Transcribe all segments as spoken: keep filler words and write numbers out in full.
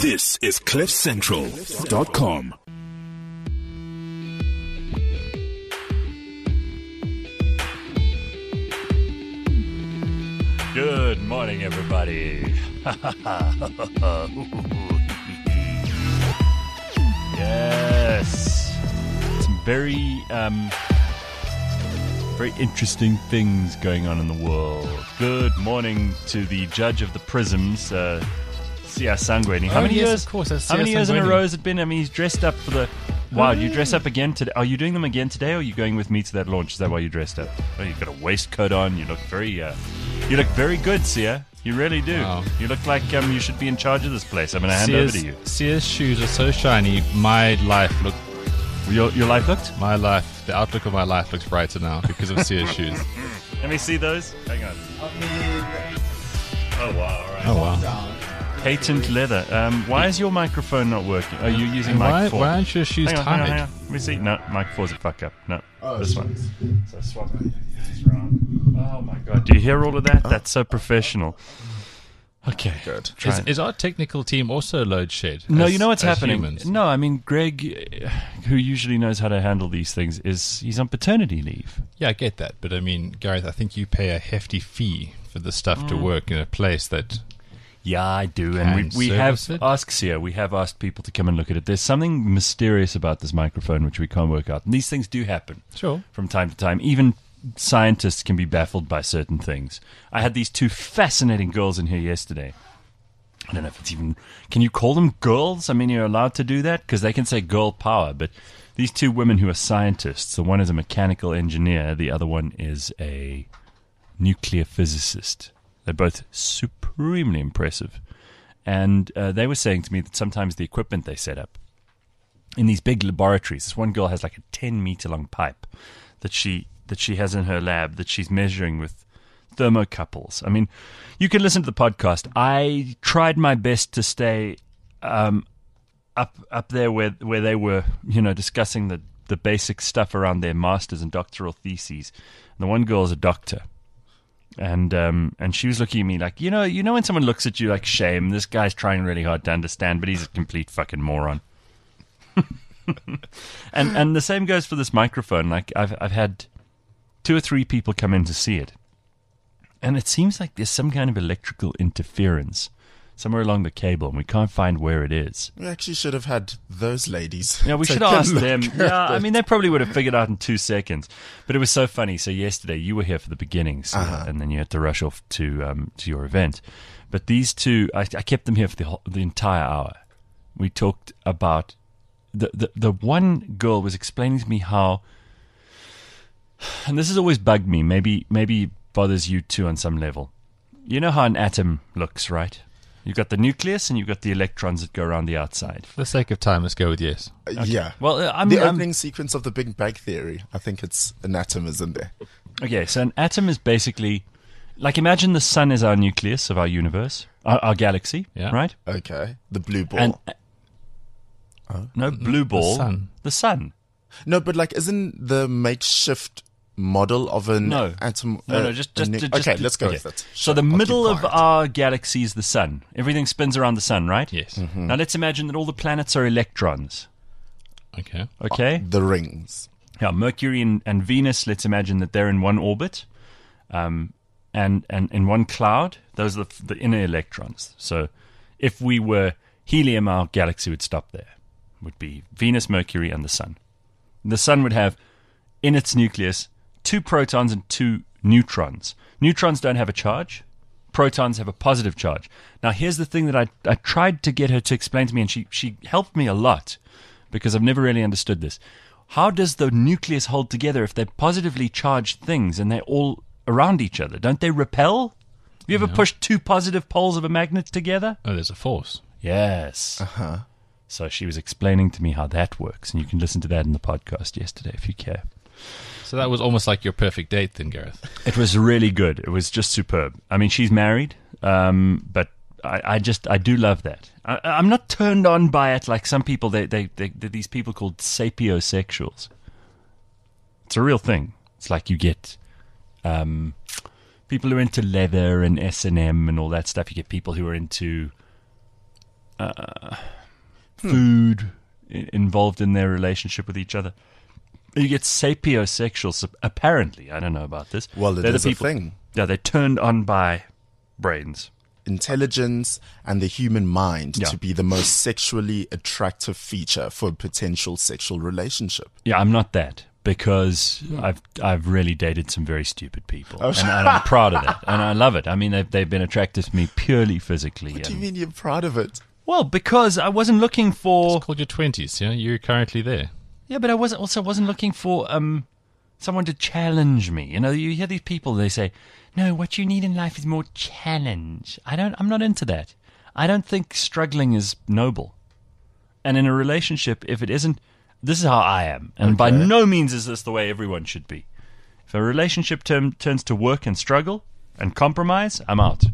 This is cliff central dot com. Good morning, everybody. Yes. Some very, um, very interesting things going on in the world. Good morning to the judge of the prisms, uh, Sia Sangweni. How Oh, many yes, years? of course, that's how many Sia years in a Sangweni. row has it been? I mean, he's dressed up for the. Wow, you dress up again today? Are you doing them again today, or are you going with me to that launch? Is that why you dressed up? Oh, you've got a waistcoat on. You look very, uh, you look very good, Sia. You really do. Wow. You look like um, you should be in charge of this place. I'm going to hand over to you. Sia's shoes are so shiny. My life look, Your, your life looked? my life, the outlook of my life looks brighter now because of Sia's shoes. Let me see those. Hang on. Oh, wow. All right. Oh wow! Patent leather. Um, why is your microphone not working? Are you using Why, mic four? why aren't your shoes Hang on, hang on, tied? hang on. Let me see. No, mic four's a fuck up. No, this one. So swap. It's wrong. Oh my god! Do you hear all of that? That's so professional. Okay, good. Is, is our technical team also load shed? No, as- you know what's as happening. humans? No, I mean Greg, uh, who usually knows how to handle these things, is he's on paternity leave. Yeah, I get that, but I mean, Gareth, I think you pay a hefty fee for the stuff Mm. to work in a place that. Yeah, I do, and we Can we have service it? asked Sia. We have asked people to come and look at it. There's something mysterious about this microphone which we can't work out. And these things do happen. Sure. From time to time. Even scientists can be baffled by certain things. I had these two fascinating girls in here yesterday. I don't know if it's even... Can you call them girls? I mean, you're allowed to do that? Because they can say girl power. But these two women who are scientists, the one is a mechanical engineer, the other one is a nuclear physicist. They're both supremely impressive. And uh, they were saying to me that sometimes the equipment they set up in these big laboratories, this one girl has like a ten meter long pipe that she that she has in her lab that she's measuring with thermocouples. I mean, you can listen to the podcast. I tried my best to stay um, up up there where where they were, you know, discussing the, the basic stuff around their masters and doctoral theses. And the one girl is a doctor. And um, and she was looking at me like, you know, you know when someone looks at you like, shame, this guy's trying really hard to understand, but he's a complete fucking moron. and and the same goes for this microphone. Like I've I've had two or three people come in to see it, and it seems like there's some kind of electrical interference somewhere along the cable, and we can't find where it is. We actually should have had those ladies. Yeah, we take should a ask look them. at Yeah, I it. mean, they probably would have figured out in two seconds. But it was so funny. So yesterday, you were here for the beginnings, Uh-huh. and then you had to rush off to um, to your event. But these two, I, I kept them here for the whole, the entire hour. We talked about the, the the one girl was explaining to me how, and this has always bugged me. Maybe maybe it bothers you too on some level. You know how an atom looks, right? You've got the nucleus and you've got the electrons that go around the outside. For the sake of time, let's go with yes. Uh, Yeah. Well, uh, I'm, the I'm opening sequence of the Big Bang Theory, I think it's an atom is in there. okay. So an atom is basically like, imagine the sun is our nucleus of our universe, our, our galaxy, Yeah. right? Okay. The blue ball. And uh, no blue ball, sun. the sun. no, but like, isn't the makeshift model of an No. atom? No, uh, no, just, a just, nu- just okay, let's go okay. with it. So the I'll keep middle of quiet. our galaxy is the sun. Everything spins around the sun, right? Yes. Mm-hmm. Now let's imagine that all the planets are electrons. Okay. Okay. the rings. Yeah, Mercury and, and Venus, let's imagine that they're in one orbit, um, and, and in one cloud. Those are the, the inner electrons. So if we were helium, our galaxy would stop there. Would be Venus, Mercury, and the sun. The sun would have in its nucleus two protons and two neutrons. Neutrons don't have a charge. Protons have a positive charge. Now, here's the thing that I, I tried to get her to explain to me, and she, she helped me a lot because I've never really understood this. How does the nucleus hold together if they're positively charged things and they're all around each other? Don't they repel? Have you ever pushed two positive poles of a magnet together? Oh, there's a force. Yes. Uh-huh. So she was explaining to me how that works, and you can listen to that in the podcast yesterday if you care. So that was almost like your perfect date then, Gareth. It was really good. It was just superb. I mean, she's married, um, but I, I just, I do love that. I, I'm not turned on by it like some people, they, they, they, they're these people called sapiosexuals. It's a real thing. It's like you get um, people who are into leather and S and M and all that stuff. You get people who are into uh, food i- involved in their relationship with each other. You get sapiosexual, sup- apparently. I don't know about this. Well, it They're the is a people- thing. Yeah, they're turned on by brains. Intelligence and the human mind Yeah. to be the most sexually attractive feature for a potential sexual relationship. Yeah, I'm not that because I've I've really dated some very stupid people, Oh, and, and I'm proud of that, and I love it. I mean, they've they've been attracted to me purely physically. What do you and- mean you're proud of it? Well, because I wasn't looking for. It's called your twenties. Yeah, you're currently there. Yeah, but I wasn't also wasn't looking for um someone to challenge me. You know, you hear these people, they say, "No, what you need in life is more challenge." I don't I'm not into that. I don't think struggling is noble. And in a relationship, if it isn't, this is how I am. And by Okay. no means is this the way everyone should be. If a relationship term turns to work and struggle and compromise, I'm out.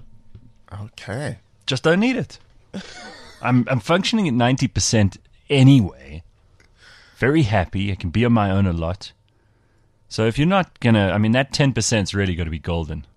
Okay. Just don't need it. I'm I'm functioning at ninety percent anyway. Very happy. I can be on my own a lot. So if you're not gonna, I mean, that ten percent's really got to be golden.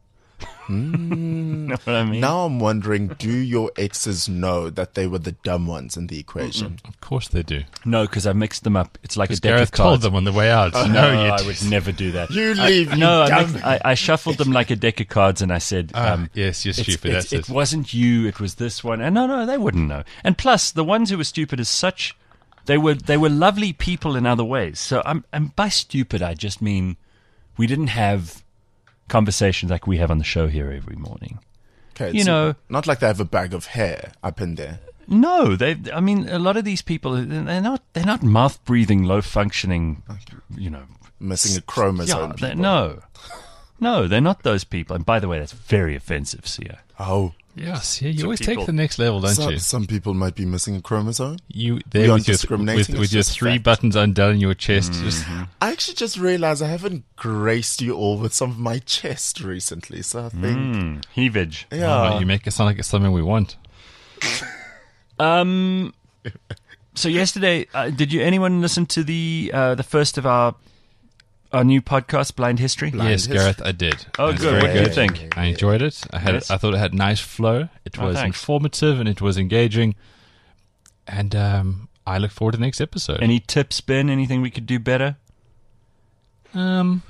Know what I mean? Now I'm wondering, do your exes know that they were the dumb ones in the equation? Of course they do. No, because I've mixed them up. It's like a Because deck Gareth of cards. told them on the way out. No, no, you I would never do that. You leave, I, you no, I, dumb- mixed, I, I shuffled them like a deck of cards, and I said, Ah, um, yes, you're it's- stupid. it's- That's it it. wasn't you. It was this one. And no, no, they wouldn't know. And plus, the ones who were stupid as such, they were they were lovely people in other ways. So I'm, and by stupid, I just mean we didn't have conversations like we have on the show here every morning. Okay, You so know- not like they have a bag of hair up in there. No, they. I mean, a lot of these people, they're not. They're not mouth breathing, low functioning. You know, Missing a chromosome. yeah. they- people. no, no, they're not those people. And by the way, that's very offensive, Sia. Oh, Yes, yeah, you Some always people- take the next level, don't some, you? some people might be missing a chromosome. You We there aren't with your, discriminating, with, it's with your just three fact. buttons undone in your chest. Just I actually just realized I haven't graced you all with some of my chest recently, so I think, Mm, heavage. yeah. oh, you make it sound like it's something we want. Um. So yesterday, uh, did you anyone listen to the uh, the first of our our new podcast, Blind History? Blind yes, history. Gareth, I did. Oh, It was good. very What do you good. think? I enjoyed it. I had. Yes? I thought it had nice flow. It Oh, was thanks. informative and it was engaging. And um, I look forward to the next episode. Any tips, Ben? Anything we could do better? um,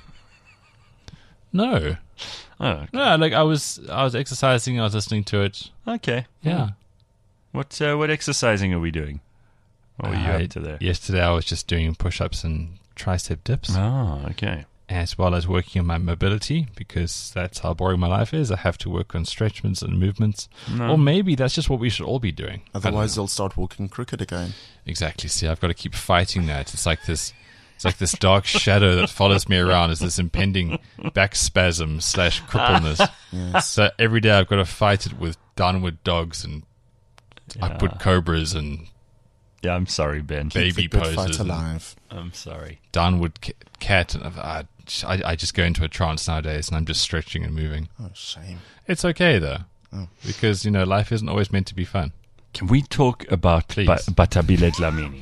no, Oh, no. Like I was, I was exercising. I was listening to it. okay. Yeah. What uh, what exercising are we doing? What were you I- up to there? Yesterday, I was just doing push-ups and tricep dips, Oh, okay. as well as working on my mobility, because that's how boring my life is. I have to work on stretchments and movements. No. Or maybe that's just what we should all be doing. I don't Otherwise, know. they'll start walking crooked again. Exactly. See, I've got to keep fighting that. It's like this. It's like this dark shadow that follows me around. Is this impending back spasm slash crippleness? Yes. So every day I've got to fight it with downward dogs and upward Yeah. cobras and Yeah, I'm sorry, Ben. Baby Keep the good fight poses and- alive. I'm sorry. downward ca- cat. And I, I, I just go into a trance nowadays, and I'm just stretching and moving. Oh, shame. It's okay though, Oh. because you know life isn't always meant to be fun. Can we talk about Please. ba- Batabile Dlamini?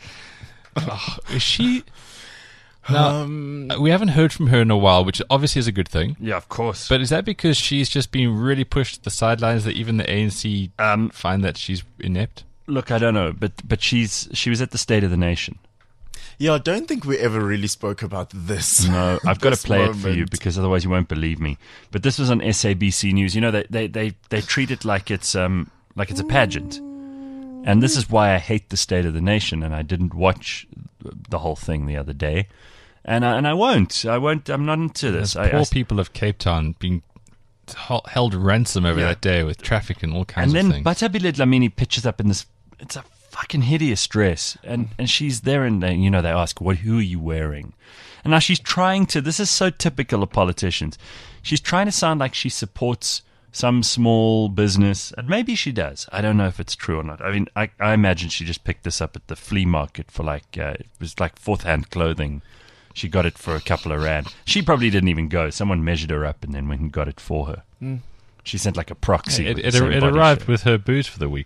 Is she? Now, Um, we haven't heard from her in a while, which obviously is a good thing. Yeah, of course. But is that because she's just been really pushed to the sidelines that even the A N C um, find that she's inept? look, I don't know, but but she's she was at the State of the Nation. yeah, I don't think we ever really spoke about this. No, I've got to This play it for you moment. because otherwise you won't believe me. But this was on S A B C News. You know, they they they, they treat it like it's um like it's a pageant. And this is why I hate the State of the Nation, and I didn't watch the whole thing the other day. And I, and I won't. I won't. I'm not into this. There's I, poor I, people of Cape Town being hel- held ransom over Yeah. that day with traffic and all kinds and of then things. Batabile Dlamini pitches up in this. It's a fucking hideous dress, and and she's there, and they, you know they ask, "What? Who are you wearing?" And now she's trying to. This is so typical of politicians. She's trying to sound like she supports some small business, and maybe she does. I don't know if it's true or not. I mean, I, I imagine she just picked this up at the flea market for like uh, it was like fourth hand clothing. She got it for a couple of rand. She probably didn't even go. Someone measured her up and then went and got it for her. She sent like a proxy. it with it, the same it body arrived shape. with her booze for the week.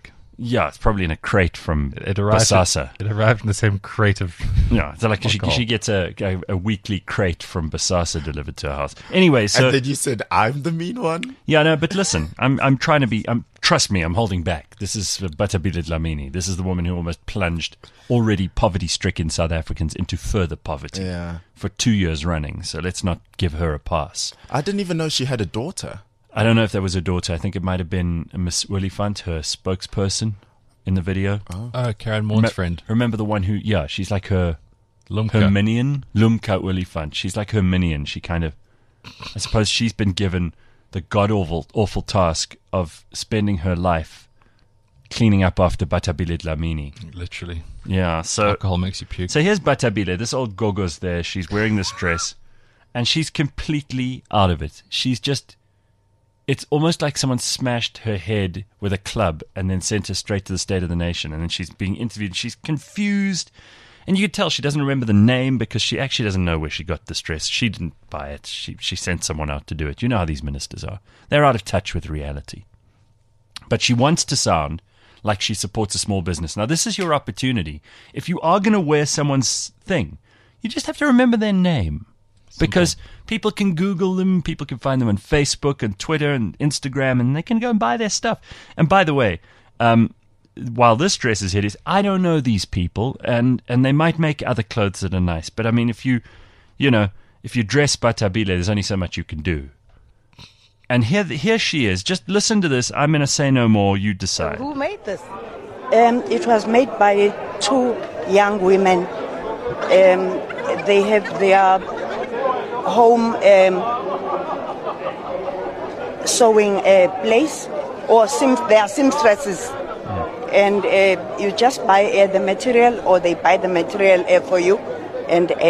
Yeah, it's probably in a crate from It arrived. Basasa. It arrived in the same crate of. Yeah, so like she, Alcohol. she gets a, a a weekly crate from Basasa delivered to her house. Anyway, so and then you said, I'm the mean one? yeah, no, but listen, I'm I'm trying to be. I'm trust me, I'm holding back. This is Batabile Dlamini. This is the woman who almost plunged already poverty-stricken South Africans into further poverty Yeah. for two years running. So let's not give her a pass. I didn't even know she had a daughter. I don't know if that was her daughter. I think it might have been Miss Willifant, her spokesperson in the video. Oh, Karen Moor's Rem- friend. Remember the one who? Yeah, she's like her. Lumka. Her minion, Lumka Willifant. She's like her minion. She kind of, I suppose she's been given the god awful, awful task of spending her life cleaning up after Batabile Dlamini. Literally. Yeah, so Alcohol makes you puke. so here's Batabile. This old gogo's there. She's wearing this dress, and she's completely out of it. She's just, it's almost like someone smashed her head with a club and then sent her straight to the State of the Nation. And then she's being interviewed. She's confused. And you could tell she doesn't remember the name because she actually doesn't know where she got this dress. She didn't buy it. She she sent someone out to do it. You know how these ministers are. They're out of touch with reality. But she wants to sound like she supports a small business. Now, this is your opportunity. If you are going to wear someone's thing, you just have to remember their name. Because people can Google them, people can find them on Facebook and Twitter and Instagram, and they can go and buy their stuff. And by the way, um, while this dress is hideous, I don't know these people, and, and they might make other clothes that are nice. But I mean, if you, you know, if you dress Batabile, there's only so much you can do. And here, here she is. Just listen to this. I'm going to say no more. You decide. Who made this? Um, it was made by two young women. Um, they have their home um, sewing uh, place, or sim- they are seamstresses. And uh, you just buy uh, the material, or they buy the material uh, for you. And uh,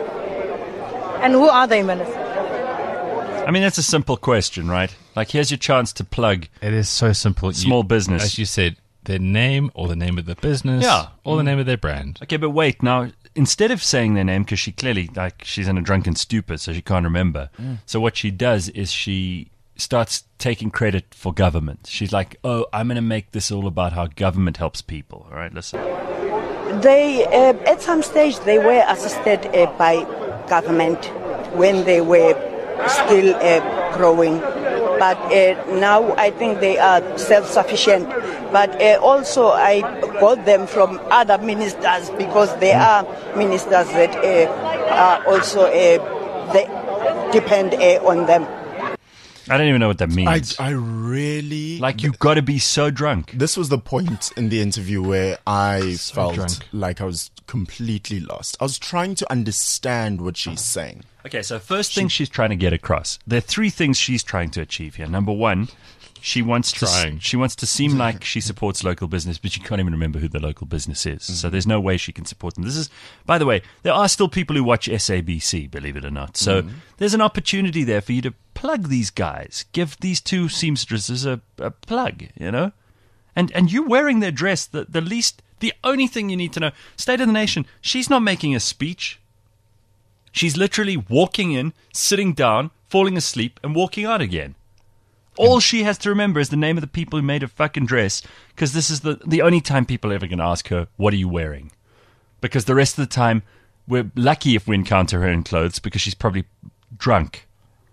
And who are they, Minister? I mean, that's a simple question, right? Like, here's your chance to plug It is so simple. You- small business. As you said, their name or the name of the business. Yeah. Or the name of their brand. Okay, but wait. Now, instead of saying their name, because she clearly, like, she's in a drunken stupor, so she can't remember. So what she does is she starts taking credit for government. She's like, oh, I'm going to make this all about how government helps people. All right, listen. they, uh, at some stage, they were assisted uh, by government when they were still uh, growing. But uh, now I think they are self-sufficient. But uh, also I got them from other ministers, because there are ministers that uh, are also uh, they depend uh, on them. I don't even know what that I, means. I really... Like, you've got to be so drunk. This was the point in the interview where I So felt drunk. like I was completely lost. I was trying to understand what she's saying. Okay, so first thing she's trying to get across. There are three things she's trying to achieve here. Number one, she wants to Trying. she wants to seem like she supports local business, but she can't even remember who the local business is. So there's no way she can support them. This is, by the way, there are still people who watch S A B C, believe it or not. So there's an opportunity there for you to plug these guys. Give these two seamstresses a, a plug, you know? And and you wearing their dress, the, the least, the only thing you need to know, State of the Nation, she's not making a speech. She's literally walking in, sitting down, falling asleep, and walking out again. All she has to remember is the name of the people who made her fucking dress, because this is the, the only time people are ever going to ask her, what are you wearing? Because the rest of the time, we're lucky if we encounter her in clothes, because she's probably drunk.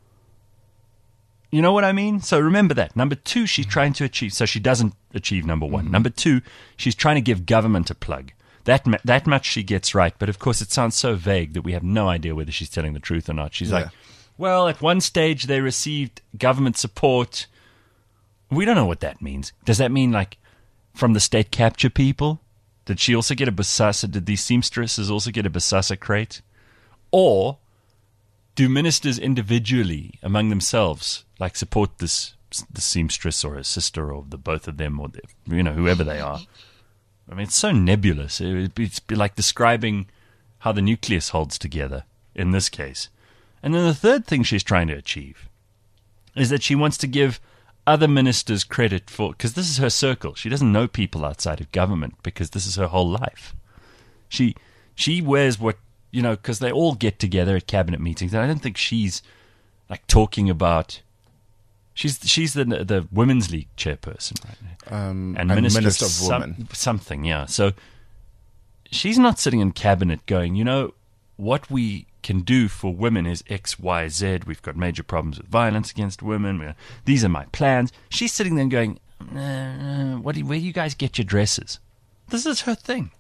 You know what I mean? So remember that. Number two, she's trying to achieve, so she doesn't achieve number one. Mm-hmm. Number two, she's trying to give government a plug. That that much she gets right, but of course it sounds so vague that we have no idea whether she's telling the truth or not. She's Yeah. like, well, at one stage they received government support. We don't know what that means. Does that mean like from the state capture people? Did she also get a Basasa? Did these seamstresses also get a Basasa crate? Or do ministers individually among themselves like support this the seamstress or her sister or the both of them or the, you know whoever they are? I mean, it's so nebulous. It would be, it's be like describing how the nucleus holds together in this case. And then the third thing she's trying to achieve is that she wants to give other ministers credit for, because this is her circle. She doesn't know people outside of government because this is her whole life. She she wears what, you know, because they all get together at cabinet meetings. And I don't think she's like talking about She's she's the the Women's League chairperson right now. Um, and, and Minister, Minister of some- Women. something, yeah. So she's not sitting in cabinet going, you know, what we can do for women is X, Y, Z. We've got major problems with violence against women. We're, these are my plans. She's sitting there going, uh, what do, where do you guys get your dresses? This is her thing.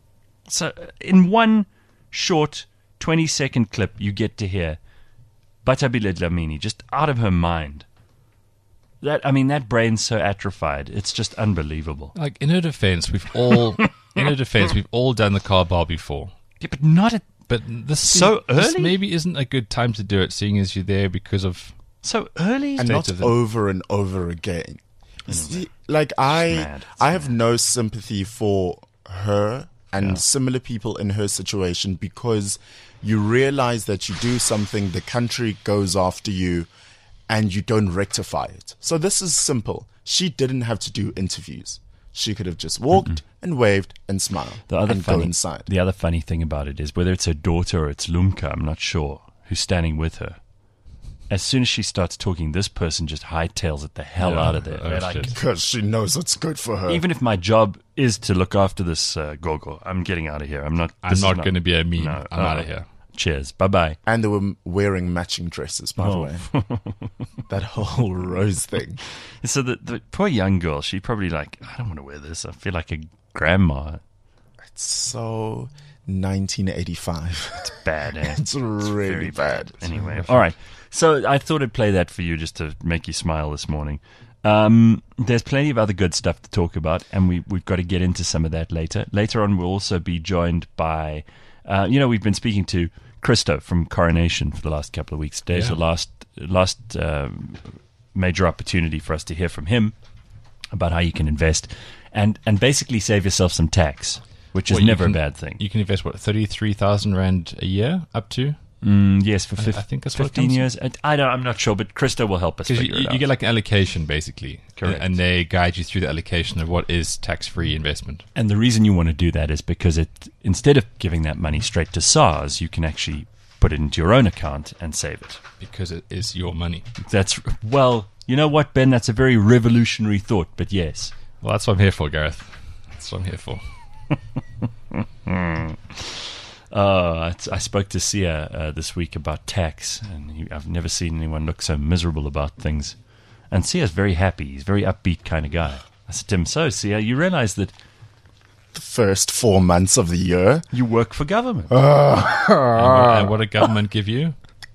So in one short twenty-second clip, you get to hear Batabile Dlamini just out of her mind. That I mean, that brain's so atrophied. It's just unbelievable. Like, in her defense, we've all in her defense, we've all done the car bar before. Yeah, but not at But this So this early? maybe isn't a good time to do it, seeing as you're there because of so early. And State not of the- over and over again. See, like I, mad. It's I have no sympathy for her and similar people in her situation, because you realize that you do something, the country goes after you, and you don't rectify it. So this is simple. She didn't have to do interviews. She could have just walked mm-hmm. and waved and smiled The other and funny, go inside. The other funny thing about it is whether it's her daughter or it's Lumka, I'm not sure, who's standing with her. As soon as she starts talking, this person just hightails it the hell Yeah. out of there. Oh, They're like, shit. Because she knows what's good for her. even if my job is to look after this uh, Gogo, I'm getting out of here. I'm not. I'm this is not going to be a meme. No, I'm uh, out of here. Cheers. Bye bye. And they were wearing matching dresses, by Oh. the way. That whole rose thing. So the, the poor young girl, she probably like, I don't want to wear this. I feel like a grandma. It's so nineteen eighty-five. It's bad, eh? It's really very bad. Anyway, all right. So I thought I'd play that for you just to make you smile this morning. Um, there's plenty of other good stuff to talk about, and we, we've got to get into some of that later. Later on, we'll also be joined by, uh, you know, we've been speaking to Christo from Coronation for the last couple of weeks. Today's Yeah. the last, last um, major opportunity for us to hear from him about how you can invest and, and basically save yourself some tax, which is Well, you never can- a bad thing. You can invest, what, thirty-three thousand Rand a year up to? Mm, yes, for I- fif- I think that's what it fifteen comes to. years. I, I don't, I'm not sure, but Christo will help us Because figure you, it out. you get like an allocation, basically. Correct. And they guide you through the allocation of what is tax-free investment. And the reason you want to do that is because it, instead of giving that money straight to SARS, you can actually put it into your own account and save it. Because it is your money. That's, well, you know what, Ben? That's a very revolutionary thought, but yes. Well, that's what I'm here for, Gareth. That's what I'm here for. Uh, I, I spoke to Sia uh, this week about tax, and he, I've never seen anyone look so miserable about things. And Sia's very happy. He's a very upbeat kind of guy. I said to him, so, Sia, you realize that The first four months of the year. you work for government. And what, and what did government give you?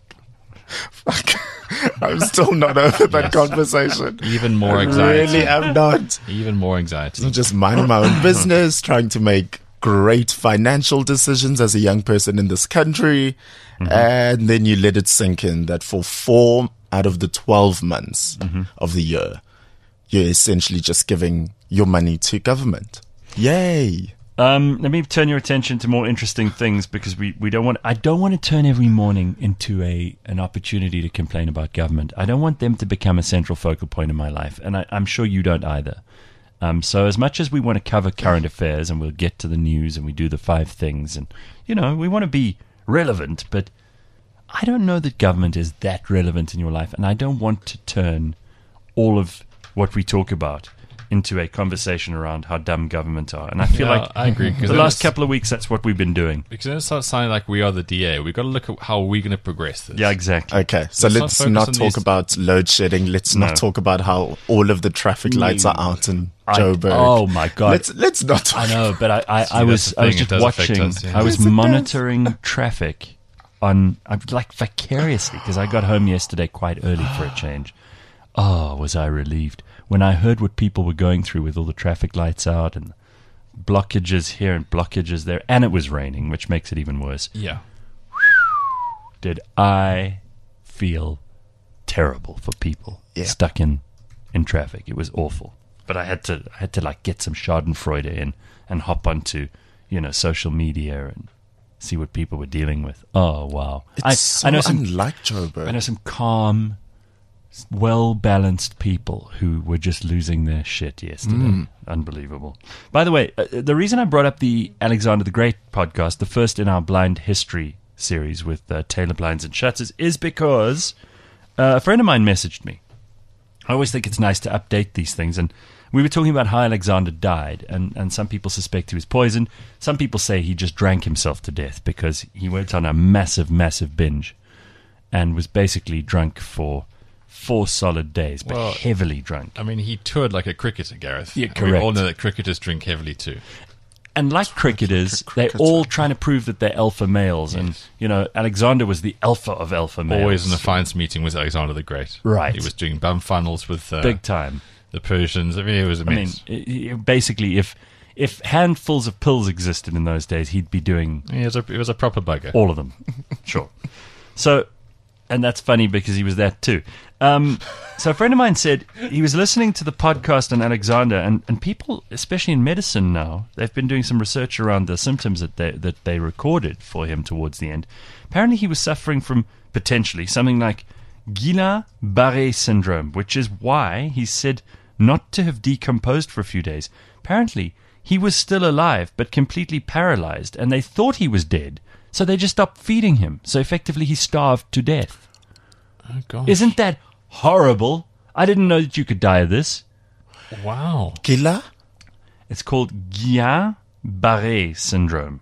I'm still not over that conversation. Even more I anxiety. really am not. Even more anxiety. I'm just minding my own business, trying to make great financial decisions as a young person in this country. Mm-hmm. And then you let it sink in that for four out of the twelve months Mm-hmm. of the year, you're essentially just giving your money to government. Yay. Um, let me turn your attention to more interesting things because we, we don't want. I don't want to turn every morning into a an opportunity to complain about government. I don't want them to become a central focal point in my life, and I, I'm sure you don't either. Um, so as much as we want to cover current affairs and we'll get to the news and we do the five things, and you know we want to be relevant, but I don't know that government is that relevant in your life, and I don't want to turn all of what we talk about into a conversation around how dumb government are. And I feel Yeah, like I agree, 'cause the then last it's- couple of weeks, that's what we've been doing. Because then it starts sounding like we are the D A. We've got to look at how we're going to progress this. Yeah, exactly. Okay, so Let's not let's focus not, on talk these- about load shedding. Let's No. not talk about how all of the traffic lights are out in I- Joburg. oh my God. Let's let's not. Talk I know, but I, I, I that's was the I was thing, just it does affect watching. us, yeah. I was Yes, it does. monitoring traffic on, I'm like vicariously, because I got home yesterday quite early for a change. Oh, was I relieved when I heard what people were going through with all the traffic lights out and blockages here and blockages there, and it was raining, which makes it even worse. Yeah. Did I feel terrible for people Yeah. stuck in in traffic? It was awful. But I had to I had to like get some Schadenfreude in and hop onto, you know, social media and see what people were dealing with. Oh wow. It's I, so I know some unlike Joburg. I know some calm, well balanced people who were just losing their shit yesterday. Unbelievable. By the way, uh, the reason I brought up the Alexander the Great podcast, the first in our blind history series with uh, Taylor Blinds and Shutters, is because uh, a friend of mine messaged me I always think it's nice to update these things. And we were talking about how Alexander died, and, and some people suspect he was poisoned. Some people say he just drank himself to death because he went on a massive, massive binge and was basically drunk for four solid days, but Well, heavily drunk. I mean, he toured like a cricketer, Gareth. Yeah, And we all correct. know that cricketers drink heavily too. And like cricketers, they're cricketer. all trying to prove that they're alpha males. And, Yes. you know, Alexander was the alpha of alpha males. Always in the Defiance meeting was Alexander the Great. Right. He was doing bum funnels with uh, Big time. the Persians. I mean, it was I mean, immense. i- i- basically, if if handfuls of pills existed in those days, he'd be doing He was a, he was a proper bugger. all of them. Sure. So, and that's funny because he was that too. Um, so a friend of mine said he was listening to the podcast on Alexander, and, and people, especially in medicine now, they've been doing some research around the symptoms that they, that they recorded for him towards the end. Apparently he was suffering from, potentially, something like Guillain-Barré syndrome, which is why he's said not to have decomposed for a few days. Apparently, he was still alive, but completely paralyzed, and they thought he was dead, so they just stopped feeding him. So effectively, he starved to death. Oh, gosh. Isn't that horrible? I didn't know that you could die of this. Wow. Gila? It's called Guillain-Barré syndrome.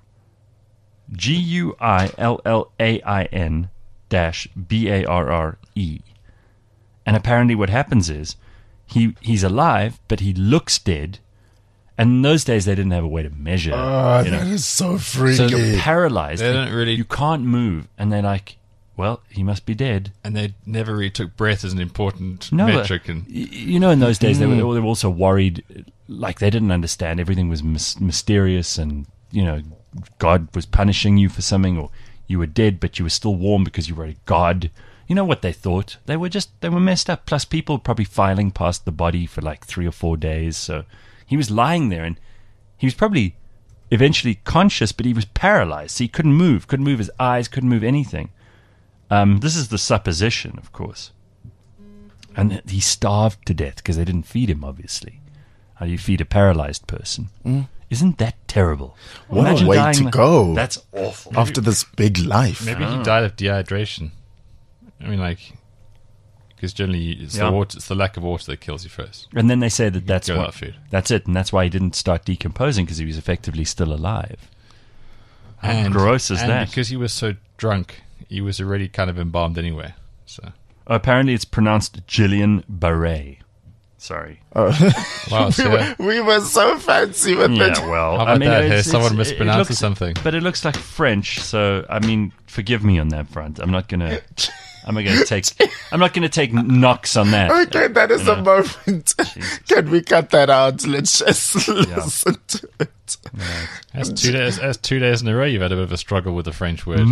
G U I L L A I N dash B A R R E. And apparently what happens is he he's alive, but he looks dead. And in those days, they didn't have a way to measure. Oh, you know. that is so So freaky. you're paralyzed. They don't really- You can't move. And they're like, well, he must be dead. And they never really took breath as an important No, metric. uh, And y- you know, in those days they were they were also worried, like they didn't understand. Everything was mys- mysterious, and you know, God was punishing you for something, or you were dead but you were still warm because you were a god. You know what they thought? They were just they were messed up. Plus, people were probably filing past the body for like three or four days. So he was lying there, and he was probably eventually conscious, but he was paralyzed. So he couldn't move, couldn't move his eyes, couldn't move anything. Um, this is the supposition, of course. And he starved to death because they didn't feed him, obviously. How do you feed a paralyzed person? Mm. Isn't that terrible? What a way dying to like- go. That's awful. After this big life. maybe Ah. he died of dehydration. I mean, like, because generally it's, Yeah. the water, it's the lack of water that kills you first. And then they say that that's go what, without food. that's it, and that's why he didn't start decomposing because he was effectively still alive. How And, gross is and that? because he was so drunk, he was already kind of embalmed anyway. So, Oh, apparently it's pronounced Gillian Barret. Sorry. wow, we, so, were, we were so fancy with Yeah, it. well, How I about mean, that? it's- Hey, someone it's- it- it mispronounces looks- something. But it looks like French, so I mean, forgive me on that front. I'm not gonna. I'm not gonna take. I'm not gonna take knocks on that. Okay, that is a moment. Can we cut that out? Let's just listen to it. that's two days. That's two days in a row. You've had a bit of a struggle with the French word.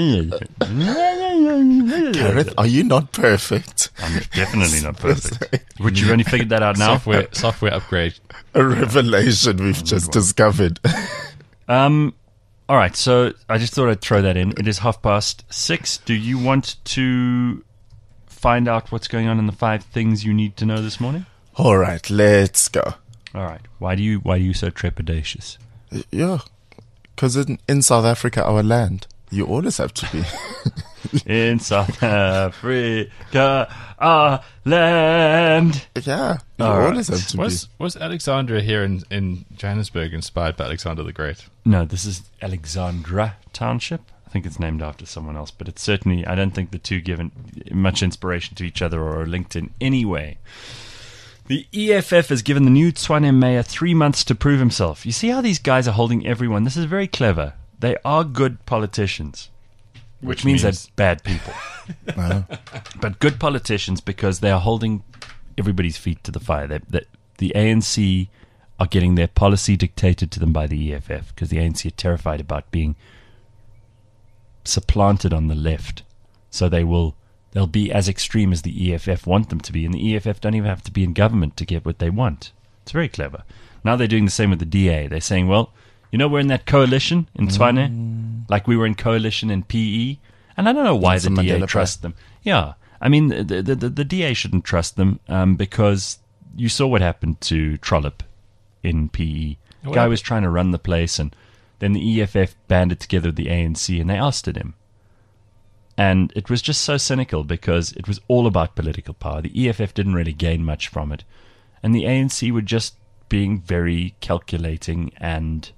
Gareth, are you not perfect? I'm definitely not perfect. Would you only figured that out now? Software, software upgrade. A revelation we've just discovered. Um. All right, so I just thought I'd throw that in. It is half past six. Do you want to find out what's going on in the five things you need to know this morning? All right, let's go. All right. Why do you Why are you so trepidatious? Yeah, because in, in South Africa, our land, you always have to be. In South Africa, our land. Yeah, you All right. always have to Was was Alexandria here in, in Johannesburg inspired by Alexander the Great? No, this is Alexandra Township. I think it's named after someone else, but it's certainly, I don't think the two give much inspiration to each other or are linked in any way. The E F F has given the new Tshwane mayor three months to prove himself. You see how these guys are holding everyone? This is very clever. They are good politicians, which, Which means, means- they're bad people. But good politicians because they are holding everybody's feet to the fire. They, they, the A N C are getting their policy dictated to them by the E F F because the A N C are terrified about being supplanted on the left. So they will they'll be as extreme as the E F F want them to be, and the E F F don't even have to be in government to get what they want. It's very clever. Now they're doing the same with the D A. They're saying, well, you know, we're in that coalition in Tshwane, mm. like we were in coalition in P E, and I don't know why That's the a D A Mandela trusts them. Yeah, I mean, the, the, the, the D A shouldn't trust them um, because you saw what happened to Trollop in P E. The guy was trying to run the place, and then the E F F banded together with the A N C, and they ousted him. And it was just so cynical because it was all about political power. The E F F didn't really gain much from it. And the A N C were just being very calculating and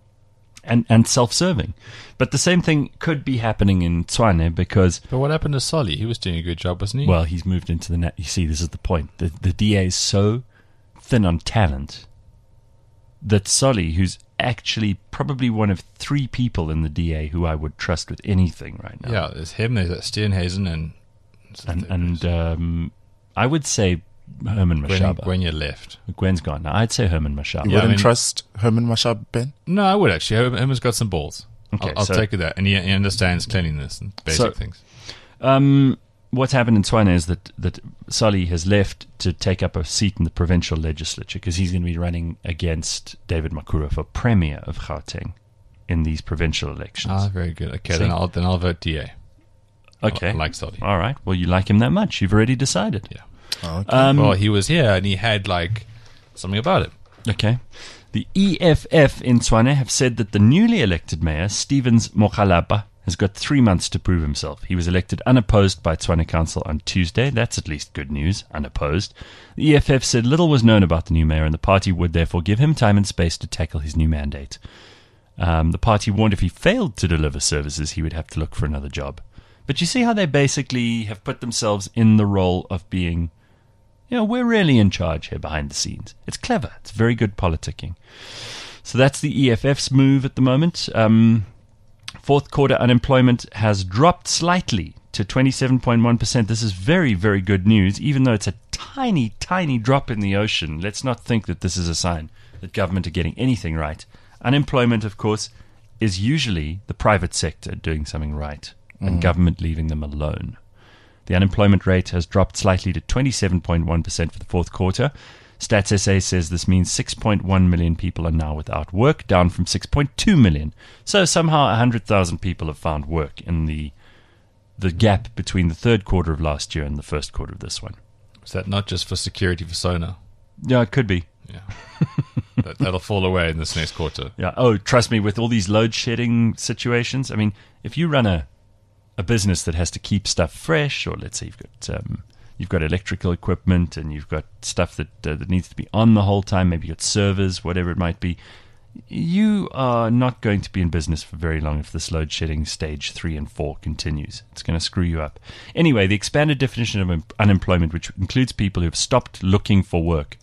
and and self-serving. But the same thing could be happening in Tshwane because... But what happened to Solly? He was doing a good job, wasn't he? Well, he's moved into the... net. You see, this is the point. The, the D A is so thin on talent that Solly, who's actually probably one of three people in the D A who I would trust with anything right now. Yeah, there's him, there's that Steenhuisen, and... And, and um, I would say Herman Gwen, Mashaba. Gwen, you left. Gwen's gone. Now, I'd say Herman Mashaba. You Yeah, I wouldn't mean- trust Herman Mashaba, Ben? No, I would actually. Herman- Herman's got some balls. Okay, I'll, I'll so- take it that. And he, he understands cleanliness and basic So- things. Um, what's happened in Tshwane is that, that Solly has left to take up a seat in the provincial legislature because he's going to be running against David Makura for Premier of Gauteng in these provincial elections. Ah, very good. Okay, See? then I'll, then I'll vote D A. okay. I like Solly. All right. Well, you like him that much. You've already decided. Yeah. Oh, okay. Um, Well, he was here and he had, like, something about it. Okay. The E F F in Tshwane have said that the newly elected mayor, Stevens Mokgalapa, has got three months to prove himself. He was elected unopposed by Tshwane Council on Tuesday. That's at least good news, unopposed. The E F F said little was known about the new mayor and the party would therefore give him time and space to tackle his new mandate. Um, the party warned if he failed to deliver services, he would have to look for another job. But you see how they basically have put themselves in the role of being... You know, we're really in charge here behind the scenes. It's clever. It's very good politicking. So that's the E F F's move at the moment. Um, fourth quarter unemployment has dropped slightly to twenty-seven point one percent. This is very, very good news, even though it's a tiny, tiny drop in the ocean. Let's not think that this is a sign that government are getting anything right. Unemployment, of course, is usually the private sector doing something right and government leaving them alone. The unemployment rate has dropped slightly to twenty-seven point one percent for the fourth quarter. Stats S A says this means six point one million people are now without work, down from six point two million. So somehow one hundred thousand people have found work in the the gap between the third quarter of last year and the first quarter of this one. Is that not just for security for Sona? Yeah, it could be. Yeah. that, that'll fall away in this next quarter. Yeah. Oh, trust me, with all these load shedding situations, I mean, if you run a a business that has to keep stuff fresh, or let's say you've got um, you've got electrical equipment and you've got stuff that uh, that needs to be on the whole time, maybe you've got servers, whatever it might be, you are not going to be in business for very long if this load shedding stage three and four continues. It's going to screw you up. Anyway, the expanded definition of un- unemployment, which includes people who have stopped looking for work.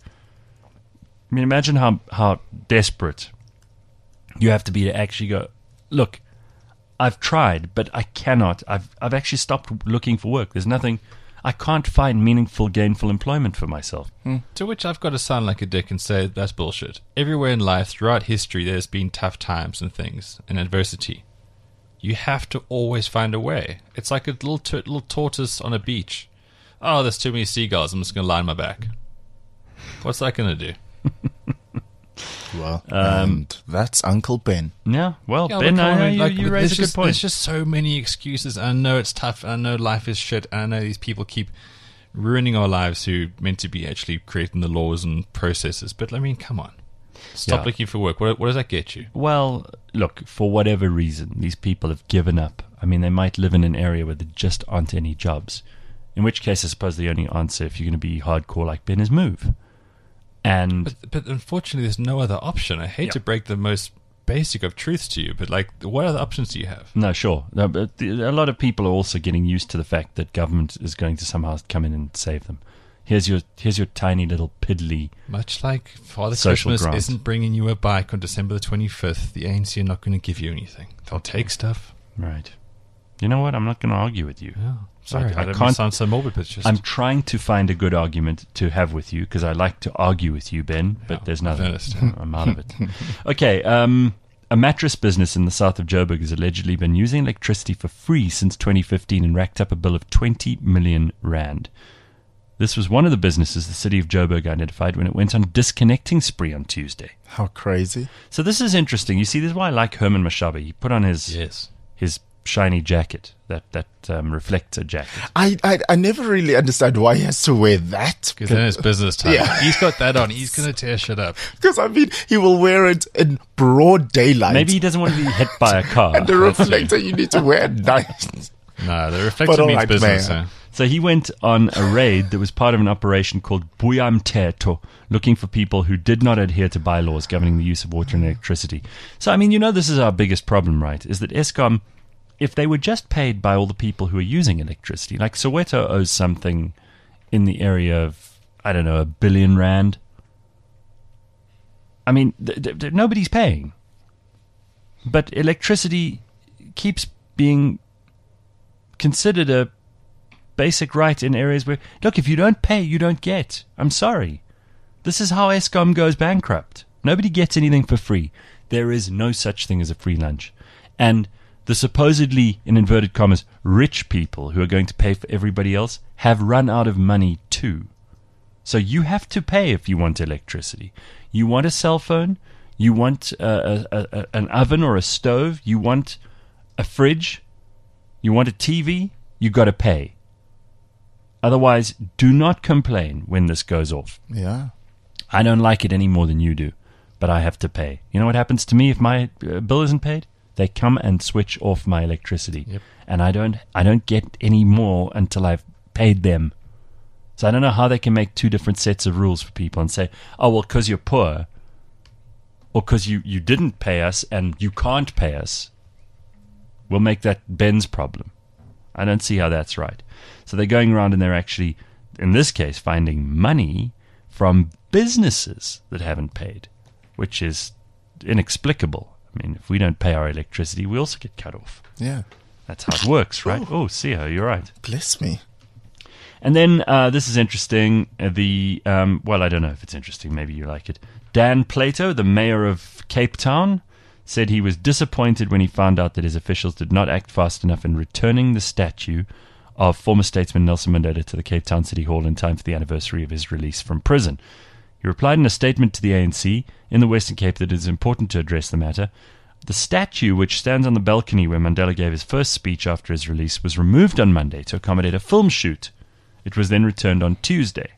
I mean, imagine how how desperate you have to be to actually go, look, I've tried, but I cannot. I've I've actually stopped looking for work. There's nothing. I can't find meaningful, gainful employment for myself. To which I've got to sound like a dick and say that's bullshit. Everywhere in life, throughout history, there's been tough times and things and adversity. You have to always find a way. It's like a little t- little tortoise on a beach. Oh, there's too many seagulls. I'm just going to lie on my back. What's that going to do? Well, and that's Uncle Ben. Yeah, well, Yeah, Ben, but come I, on, you, like, you there's raise a good just, point. There's just so many excuses. I know it's tough. I know life is shit. I know these people keep ruining our lives who are meant to be actually creating the laws and processes. But, I mean, come on. Stop Yeah. looking for work. What, what does that get you? Well, look, for whatever reason, these people have given up. I mean, they might live in an area where there just aren't any jobs. In which case, I suppose the only answer, if you're going to be hardcore like Ben, is move. And But, but unfortunately, there's no other option. I hate Yeah. to break the most basic of truths to you, but, like, what other options do you have? no, sure. No, but the, a lot of people are also getting used to the fact that government is going to somehow come in and save them. Here's your here's your tiny little piddly. Much like Father Social Christmas grant. isn't bringing you a bike on December the twenty-fifth, the A N C are not going to give you anything. They'll take stuff. Right. You know what? I'm not going to argue with you. Yeah. Sorry, I- I, I don't can't- sound so morbid, but it's just... I'm trying to find a good argument to have with you because I like to argue with you, Ben, but Yeah, there's I've nothing. noticed. I'm out of it. Okay, um, a mattress business in the south of Joburg has allegedly been using electricity for free since twenty fifteen and racked up a bill of twenty million rand. This was one of the businesses the city of Joburg identified when it went on disconnecting spree on Tuesday. How crazy. So this is interesting. You see, this is why I like Herman Mashaba. He put on his Yes. his shiny jacket, that that um, reflector jacket. I, I I never really understand why he has to wear that. Because then it's business time. Yeah. He's got that on. He's going to tear shit up. Because, I mean, he will wear it in broad daylight. Maybe he doesn't want to be hit by a car. And the reflector you need to wear at night. No, the reflector But all means right, business. Mayor. eh? So he went on a raid that was part of an operation called Buyamteto, looking for people who did not adhere to bylaws governing the use of water and electricity. So, I mean, you know, this is our biggest problem, right? Is that Eskom, if they were just paid by all the people who are using electricity, like Soweto owes something in the area of, I don't know, a billion rand. I mean, th- th- th- nobody's paying. But electricity keeps being considered a basic right in areas where, look, if you don't pay, you don't get. I'm sorry. This is how Eskom goes bankrupt. Nobody gets anything for free. There is no such thing as a free lunch. And the supposedly, in inverted commas, rich people who are going to pay for everybody else have run out of money too. So you have to pay if you want electricity. You want a cell phone, you want a, a, a, an oven or a stove, you want a fridge, you want a T V, you got to pay. Otherwise, do not complain when this goes off. Yeah. I don't like it any more than you do, but I have to pay. You know what happens to me if my uh, bill isn't paid? They come and switch off my electricity, Yep. and I don't. I don't get any more until I've paid them. So I don't know how they can make two different sets of rules for people and say, "Oh well, because you're poor, or because you you didn't pay us and you can't pay us, we'll make that Ben's problem." I don't see how that's right. So they're going around and they're actually, in this case, finding money from businesses that haven't paid, which is inexplicable. I mean, if we don't pay our electricity, we also get cut off. Yeah. That's how it works, right? Oh, Sia, you're right. Bless me. And then uh, this is interesting. Uh, the um, well, I don't know if it's interesting. Maybe you like it. Dan Plato, the mayor of Cape Town, said he was disappointed when he found out that his officials did not act fast enough in returning the statue of former statesman Nelson Mandela to the Cape Town City Hall in time for the anniversary of his release from prison. He replied in a statement to the A N C in the Western Cape that it is important to address the matter. The statue, which stands on the balcony where Mandela gave his first speech after his release, was removed on Monday to accommodate a film shoot. It was then returned on Tuesday.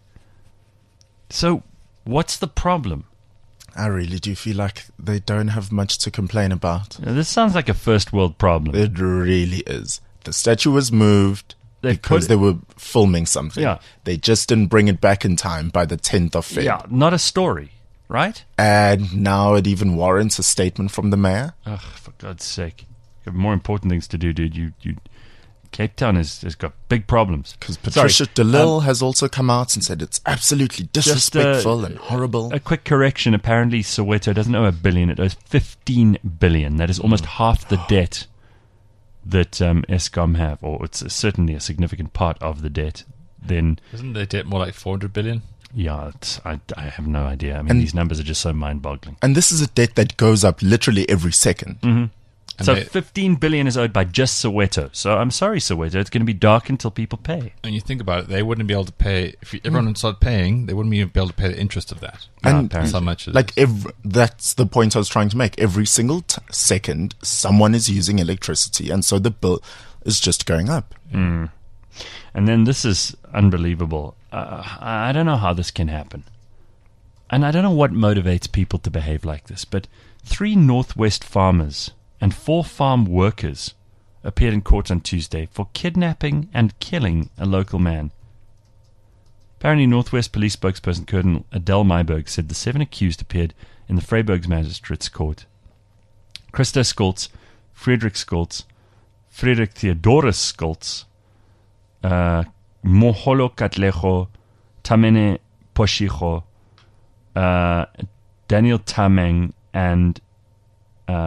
So, what's the problem? I really do feel like they don't have much to complain about. Now, this sounds like a first world problem. It really is. The statue was moved They because put- they were filming something. Yeah. They just didn't bring it back in time by the tenth of February. Yeah, not a story, right? And now it even warrants a statement from the mayor. Ugh, for God's sake. You have more important things to do, dude. You, you, Cape Town has, has got big problems. Because Patricia de Lille um, has also come out and said it's absolutely Just, uh, disrespectful and horrible. A quick correction. Apparently, Soweto doesn't owe a billion. It owes fifteen billion. That is almost half the debt that um, Eskom have, or it's certainly a significant part of the debt. Then, Isn't the debt more like four hundred billion? yeah, it's, I, I have no idea. I mean, And- these numbers are just so mind-boggling. And this is a debt that goes up literally every second. Mm-hmm. And So they- fifteen billion is owed by just Soweto. So I'm sorry, Soweto. It's going to be dark until people pay. And you think about it, they wouldn't be able to pay, if everyone would start paying, they wouldn't even be able to pay the interest of that. No, And apparently. That's how much it Like is. ev- that's the point I was trying to make. Every single t- second, someone is using electricity, and so the bill is just going up. And then this is unbelievable. Uh, I don't know how this can happen. And I don't know what motivates people to behave like this, but three Northwest farmers and four farm workers appeared in court on Tuesday for kidnapping and killing a local man. Apparently, Northwest Police spokesperson Colonel Adele Myberg said the seven accused appeared in the Vryburg's Magistrates Court. Christa Skoltz, Friedrich Skoltz, Friedrich Theodorus Skoltz, uh, Moholo Katlejo, Tamene Poshicho, uh, Daniel Tameng, and uh,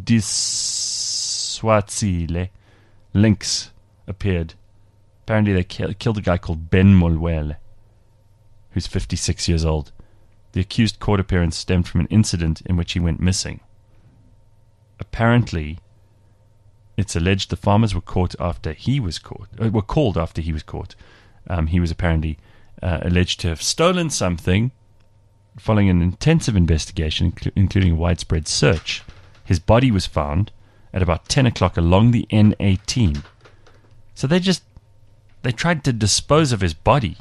Modiswatsile Lynx appeared. Apparently they ki- killed a guy called Ben Molwele, who's fifty-six years old. The accused court appearance stemmed from an incident in which he went missing. Apparently, it's alleged the farmers were caught after he was caught. Uh, were called after he was caught. Um, he was apparently uh, alleged to have stolen something. Following an intensive investigation, inclu- including a widespread search, his body was found at about ten o'clock along the N eighteen. So they just they tried to dispose of his body.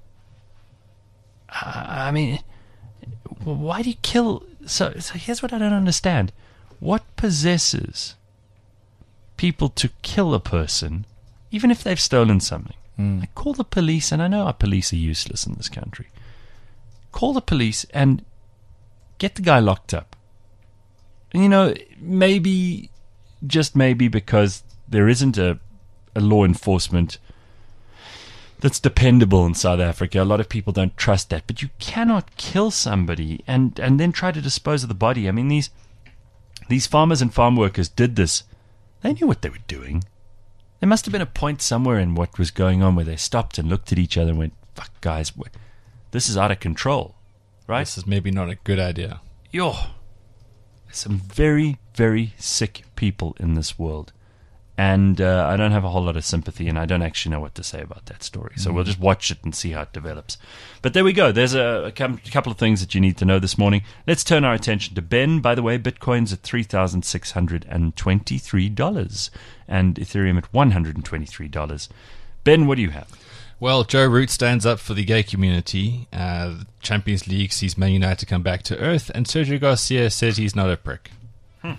I mean, why do you kill? So, so here's what I don't understand: what possesses people to kill a person, even if they've stolen something, like call the police. And I know our police are useless in this country. Call the police and get the guy locked up. And, you know, maybe, just maybe because there isn't a, a law enforcement that's dependable in South Africa. A lot of people don't trust that. But you cannot kill somebody and, and then try to dispose of the body. I mean, these these farmers and farm workers did this. They knew what they were doing. There must have been a point somewhere in what was going on where they stopped and looked at each other and went, fuck, guys, this is out of control, right? This is maybe not a good idea. Yo, there's some very, very sick people in this world. And uh, I don't have a whole lot of sympathy, and I don't actually know what to say about that story. So mm. we'll just watch it and see how it develops. But there we go. There's a, a couple of things that you need to know this morning. Let's turn our attention to Ben. By the way, Bitcoin's at three thousand six hundred twenty-three dollars and Ethereum at one hundred twenty-three dollars. Ben, what do you have? Well, Joe Root stands up for the gay community. Uh, the Champions League sees Man United come back to earth, and Sergio Garcia says he's not a prick. Hmm.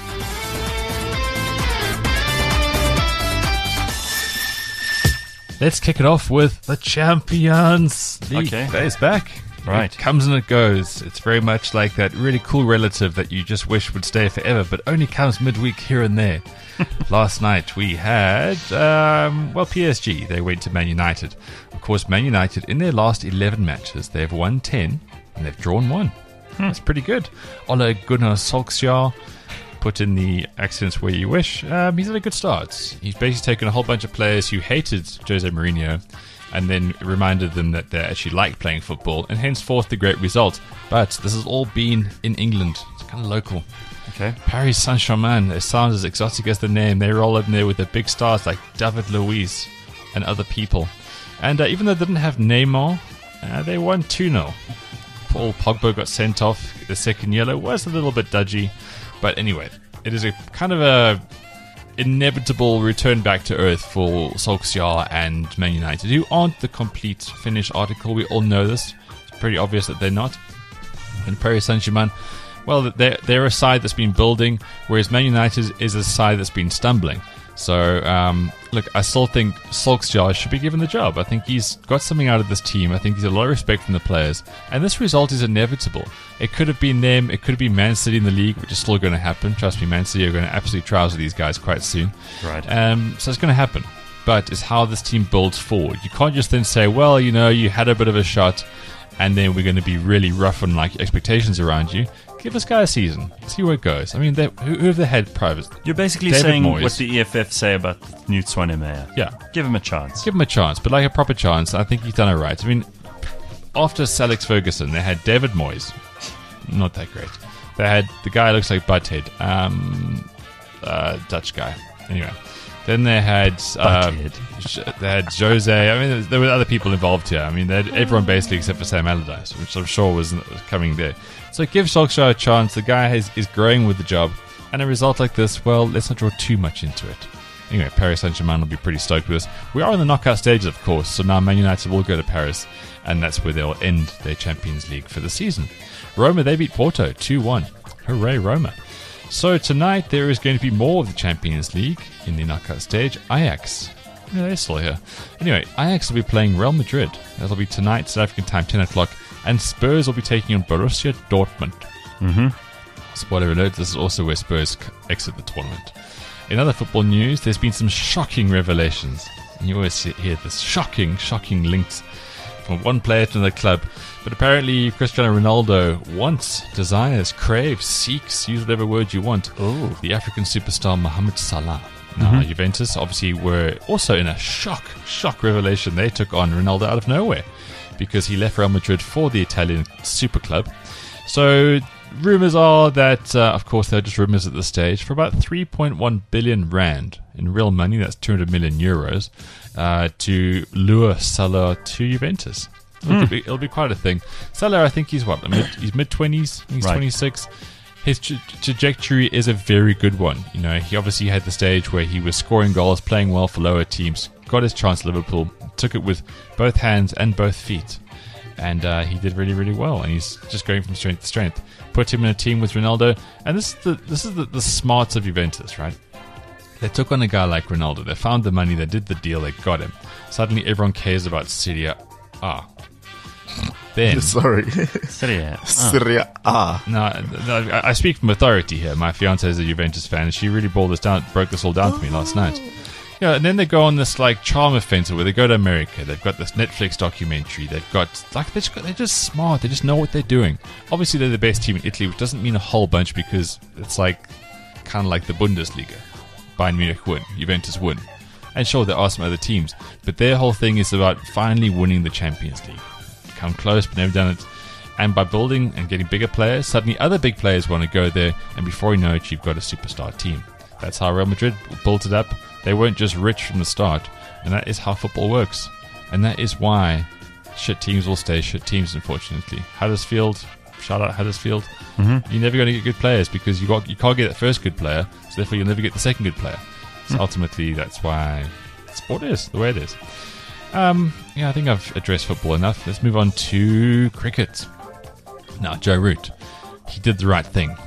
Let's kick it off with the Champions League. Okay. That is back. Right. It comes and it goes. It's very much like that really cool relative that you just wish would stay forever, but only comes midweek here and there. Last night we had, um, well, P S G. They went to Man United. Of course, Man United, in their last eleven matches, they've won ten and they've drawn one. Hmm. That's pretty good. Ole Gunnar Solskjaer, put in the accents where you wish. Um, he's had a good start. He's basically taken a whole bunch of players who hated Jose Mourinho and then reminded them that they actually like playing football, and henceforth the great result. But this has all been in England. It's kind of local. Okay. Paris Saint-Germain, it sounds as exotic as the name. They roll in there with the big stars like David Luiz and other people. And uh, even though they didn't have Neymar, uh, they won two nil. Paul Pogba got sent off. The second yellow was a little bit dodgy. But anyway, it is a kind of a inevitable return back to earth for Solskjaer and Man United, who aren't the complete finished article. We all know this. It's pretty obvious that they're not. And Paris Saint-Germain, well, they're, they're a side that's been building, whereas Man United is a side that's been stumbling. So, um, look, I still think Solskjaer should be given the job. I think he's got something out of this team. I think he's a lot of respect from the players. And this result is inevitable. It could have been them. It could have been Man City in the league, which is still going to happen. Trust me, Man City are going to absolutely trouser these guys quite soon. Right. Um, so it's going to happen. But it's how this team builds forward. You can't just then say, well, you know, you had a bit of a shot, and then we're going to be really rough on like expectations around you. Give this guy a season. See where it goes. I mean, they, who, who have they had private? You're basically David saying Moyes. what the E F F say about Knut Swanemeyer. Yeah. Give him a chance. Give him a chance, but like a proper chance. I think he's done it right. I mean, after Alex Ferguson, they had David Moyes. Not that great. They had the guy who looks like Butthead. Um, uh, Dutch guy. Anyway. Then they had uh, they had Jose. I mean, there were other people involved here. I mean, they had everyone basically except for Sam Allardyce, which I'm sure was coming there. So give Solskjaer a chance. The guy has, is growing with the job. And a result like this, well, let's not draw too much into it. Anyway, Paris Saint-Germain will be pretty stoked with us. We are in the knockout stages, of course, so now Man United will go to Paris, and that's where they'll end their Champions League for the season. Roma, they beat Porto two one. Hooray, Roma. So tonight there is going to be more of the Champions League in the knockout stage. Ajax, yeah, they're still here. Anyway, Ajax will be playing Real Madrid. That'll be tonight, South African time, ten o'clock. And Spurs will be taking on Borussia Dortmund. Mm-hmm. Spoiler alert, this is also where Spurs exit the tournament. In other football news, there's been some shocking revelations. And you always hear this shocking, shocking links from one player to another club. But apparently Cristiano Ronaldo wants, desires, craves, seeks, use whatever word you want, Ooh. the African superstar Mohamed Salah. Now, Mm-hmm. Juventus obviously were also in a shock, shock revelation. They took on Ronaldo out of nowhere because he left Real Madrid for the Italian super club. So rumours are that, uh, of course, they're just rumours at this stage, for about three point one billion rand in real money, that's two hundred million euros, uh, to lure Salah to Juventus. It'll, Mm. be, it'll be quite a thing. Salah, I think he's what? Mid, he's mid-twenties? He's Right. twenty-six. His tra- trajectory is a very good one. You know, he obviously had the stage where he was scoring goals, playing well for lower teams, got his chance at Liverpool, took it with both hands and both feet. And uh, he did really, really well. And he's just going from strength to strength. Put him in a team with Ronaldo. And this is the this is the, the smarts of Juventus, right? They took on a guy like Ronaldo. They found the money. They did the deal. They got him. Suddenly, everyone cares about Serie A. Then, Sorry. Serie A. Serie A. no, no, I I speak from authority here. My fiance is a Juventus fan, and she really brought this down, broke this all down to me last night. Yeah, and then they go on this like charm offensive where they go to America. They've got this Netflix documentary. They've got like they're just, got, they're just smart. They just know what they're doing. Obviously, they're the best team in Italy, which doesn't mean a whole bunch because it's like kind of like the Bundesliga. Bayern Munich win, Juventus win, and sure there are some other teams, but their whole thing is about finally winning the Champions League. Come close, but never done it. And by building and getting bigger players, suddenly other big players want to go there, and before you know it, you've got a superstar team. That's how Real Madrid built it up. They weren't just rich from the start, and that is how football works. And that is why shit teams will stay shit teams, unfortunately. Huddersfield, shout out Huddersfield. Mm-hmm. You're never going to get good players because you got you can't get that first good player, so therefore you'll never get the second good player. So mm. ultimately, that's why sport is the way it is. Um, yeah, I think I've addressed football enough. Let's move on to cricket. Now, Joe Root, he did the right thing.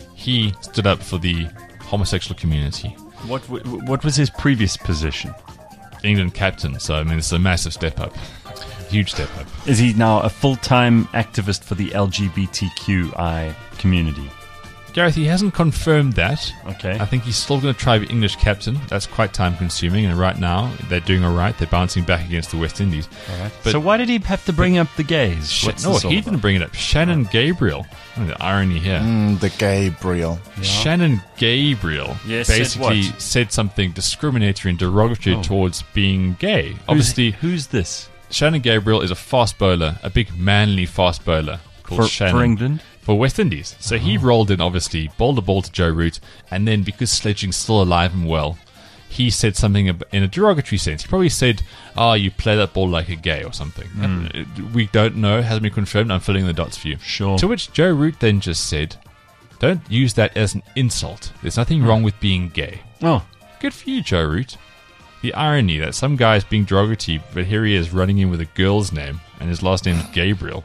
He stood up for the homosexual community. What w- what was his previous position? England captain, so I mean it's a massive step up. Huge step up. Is he now a full-time activist for the L G B T Q I community? Gareth, he hasn't confirmed that. Okay. I think he's still going to try to be English captain. That's quite time-consuming, and right now they're doing all right. They're bouncing back against the West Indies. All right. But so why did he have to bring up the gays? Sh- What's no, this all he about? didn't bring it up. Shannon Gabriel. Oh, the irony here. Mm, the Gabriel. Shannon Gabriel Yes, said basically what? said something discriminatory and derogatory Oh. towards being gay. Who's- Obviously, who's this? Shannon Gabriel is a fast bowler, a big manly fast bowler called For, Shannon. for England? For West Indies. So he rolled in, obviously, bowled the ball to Joe Root, and then because Sledging's still alive and well, he said something ab- in a derogatory sense. He probably said, oh, you play that ball like a gay or something. Mm. We don't know, hasn't been confirmed, I'm filling in the dots for you. Sure. To which Joe Root then just said, don't use that as an insult. There's nothing wrong with being gay. Oh. Good for you, Joe Root. The irony that some guy's being derogatory, but here he is running in with a girl's name, and his last name is Gabriel.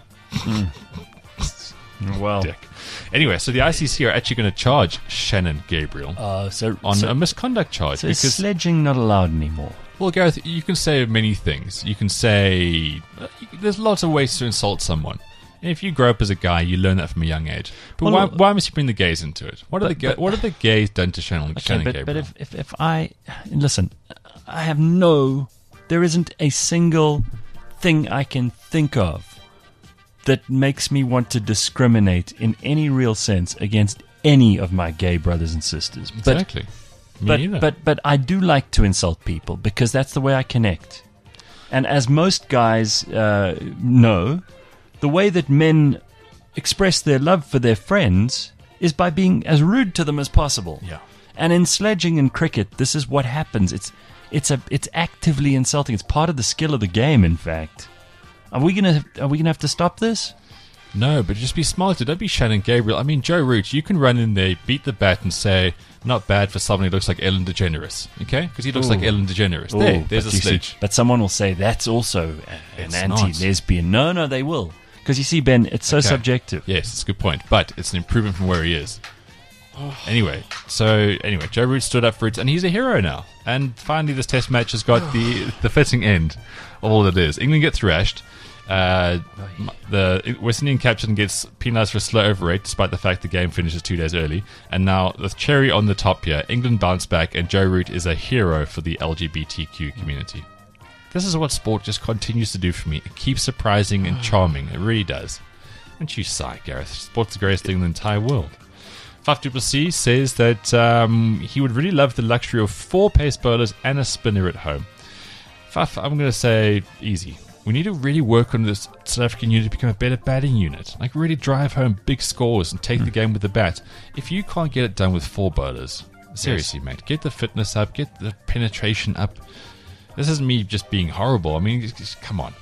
Well. Dick. Anyway, so the I C C are actually going to charge Shannon Gabriel Uh, so, on so, a misconduct charge. so is because, sledging not allowed anymore? well, Gareth, you can say many things. You can say... uh, you- There's lots of ways to insult someone. And if you grow up as a guy, you learn that from a young age. But Well, why, look- why must you bring the gays into it? What, are But- the, ga- but- what have the gays done to Shannon, Okay, Shannon but, Gabriel? but if, if, if I... Listen, I have no... There isn't a single thing I can think of that makes me want to discriminate in any real sense against any of my gay brothers and sisters. But, exactly. Me but, neither. but, but I do like to insult people because that's the way I connect. And as most guys uh, know, the way that men express their love for their friends is by being as rude to them as possible. Yeah. And in sledging and cricket, this is what happens. It's it's a it's actively insulting. It's part of the skill of the game, in fact. Are we gonna are we gonna have to stop this? No, but just be smarter. Don't be Shannon Gabriel. I mean, Joe Root, you can run in there, beat the bat, and say, not bad for someone who looks like Ellen DeGeneres. Okay? Because he looks Ooh. like Ellen DeGeneres. There, Ooh, there's but a you see- sledge. but someone will say that's also a- an It's anti-lesbian. No, no, they will. Because you see, Ben, it's so Okay. subjective. Yes, it's a good point. But it's an improvement from where he is. Anyway, so anyway, Joe Root stood up for it, and he's a hero now. And finally, this Test match has got the the fitting end of all it is. England get thrashed. Uh, the West Indian captain gets penalised for a slow over rate, despite the fact the game finishes two days early. And now, the cherry on the top here, England bounce back, and Joe Root is a hero for the L G B T Q community. This is what sport just continues to do for me. It keeps surprising and charming. It really does. Don't you sigh, Gareth. Sport's the greatest thing in the entire world. Faf du Plessis says that um, he would really love the luxury of four pace bowlers and a spinner at home. Faf, I'm going to say easy. We need to really work on this South African unit to become a better batting unit. Like, really drive home big scores and take Mm. the game with the bat. If you can't get it done with four bowlers, seriously, mate, get the fitness up, get the penetration up. This isn't me just being horrible. I mean, just, just, come on.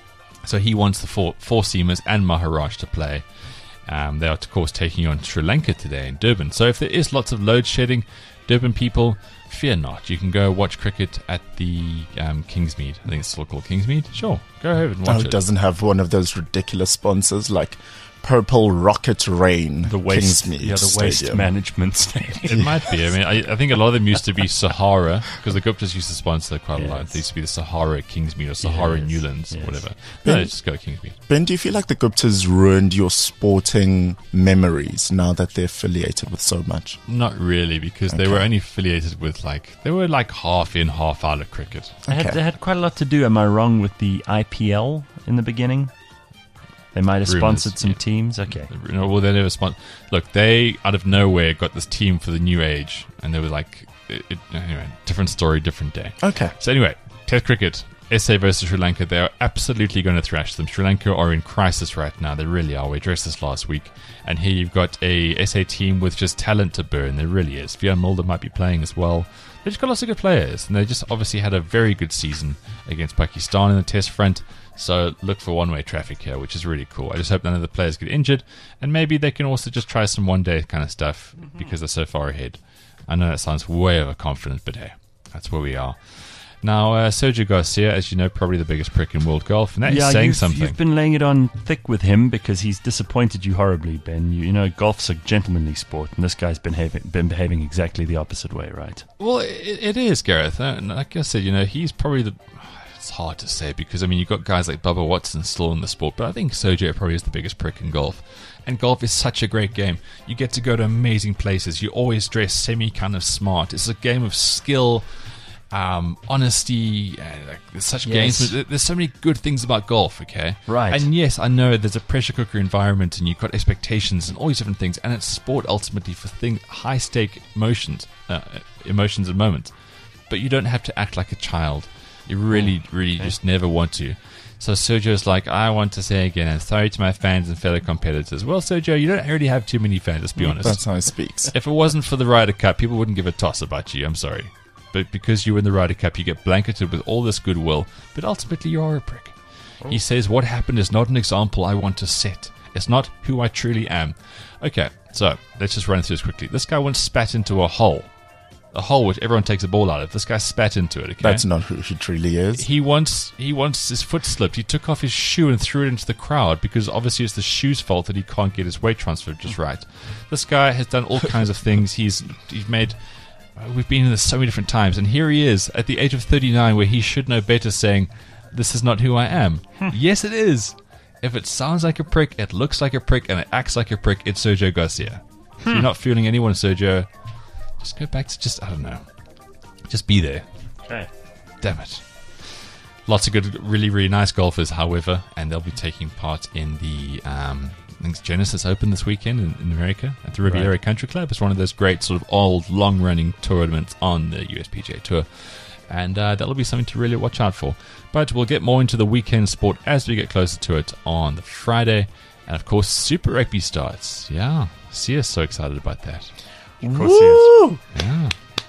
So he wants the four, four seamers and Maharaj to play. Um, they are, of course, taking on Sri Lanka today in Durban. So if there is lots of load shedding, Durban people, fear not. You can go watch cricket at the um, Kingsmead. I think it's still called Kingsmead. Sure, go ahead and Oh, watch it it. doesn't have one of those ridiculous sponsors like Purple Rocket Rain. The waste, Kingsmead yeah, the waste Stadium. management stadium. It might be. I mean, I, I think a lot of them used to be Sahara, because the Guptas used to sponsor quite a lot. Yes. They used to be the Sahara Kingsmead or Sahara Yes, Newlands yes. or whatever. Ben- No, just go Kingsmead. Ben, do you feel like the Guptas ruined your sporting memories now that they're affiliated with so much? Not really, because they Okay. were only affiliated with like they were like half in, half out of cricket. They had, Okay. they had quite a lot to do, am I wrong, with the I P L in the beginning? They might have Rumours, sponsored some yeah. teams. Okay. No, well, they never spon- Look, they out of nowhere got this team for the new age, and they were like, it, it, anyway, different story, different day. Okay. So anyway, Test cricket, S A versus Sri Lanka. They are absolutely going to thrash them. Sri Lanka are in crisis right now. They really are. We addressed this last week, and here you've got a S A team with just talent to burn. There really is. Vian Mulder might be playing as well. They just got lots of good players, and they just obviously had a very good season against Pakistan in the Test front. So look for one-way traffic here, which is really cool. I just hope none of the players get injured, and maybe they can also just try some one-day kind of stuff because they're so far ahead. I know that sounds way overconfident, but hey, that's where we are. Now, uh, Sergio Garcia, as you know, probably the biggest prick in world golf, and that is Yeah, saying you've, something. you've been laying it on thick with him because he's disappointed you horribly, Ben. You, you know, golf's a gentlemanly sport, and this guy's been, behaving, been behaving exactly the opposite way, right? Well, it, it is, Gareth. Uh, and like I said, you know, he's probably the... It's hard to say because, I mean, you've got guys like Bubba Watson still in the sport, but I think Sergio probably is the biggest prick in golf. And golf is such a great game. You get to go to amazing places. You always dress semi kind of smart. It's a game of skill, um, honesty. Uh, like, there's such Yes. games. There's so many good things about golf, okay? Right. And yes, I know there's a pressure cooker environment and you've got expectations and all these different things. And it's sport ultimately for thing, high stake emotions, uh, emotions and moments. But you don't have to act like a child. You really, really okay. just never want to. So Sergio's like, I want to say again, I'm sorry to my fans and fellow competitors. Well, Sergio, you don't already have too many fans, let's be honest. That's how he speaks. If it wasn't for the Ryder Cup, people wouldn't give a toss about you. I'm sorry. But because you win the Ryder Cup, you get blanketed with all this goodwill. But ultimately, you are a prick. He says, what happened is not an example I want to set. It's not who I truly am. Okay, so let's just run through this quickly. This guy once spat into a hole. A hole which everyone takes a ball out of. This guy spat into it, okay? That's not who he truly is. He once, he once, his foot slipped. He took off his shoe and threw it into the crowd because obviously it's the shoe's fault that he can't get his weight transferred just right. This guy has done all kinds of things. He's he's made. Uh, we've been in this so many different times, and here he is at the age of thirty-nine, where he should know better, saying, "This is not who I am." Yes, it is. If it sounds like a prick, it looks like a prick, and it acts like a prick, it's Sergio Garcia. If you're not feeling anyone, Sergio, just go back to just I don't know, just be there. Okay. Damn it. Lots of good, really, really nice golfers, however, and they'll be taking part in the um, I think it's Genesis Open this weekend in, in America at the Riviera Right. Country Club. It's one of those great sort of old, long-running tournaments on the U S P G A Tour, and uh, that'll be something to really watch out for. But we'll get more into the weekend sport as we get closer to it on the Friday, and of course, Super Rugby starts. Yeah, Sia's so excited about that. Of course he is. Woo! Yeah,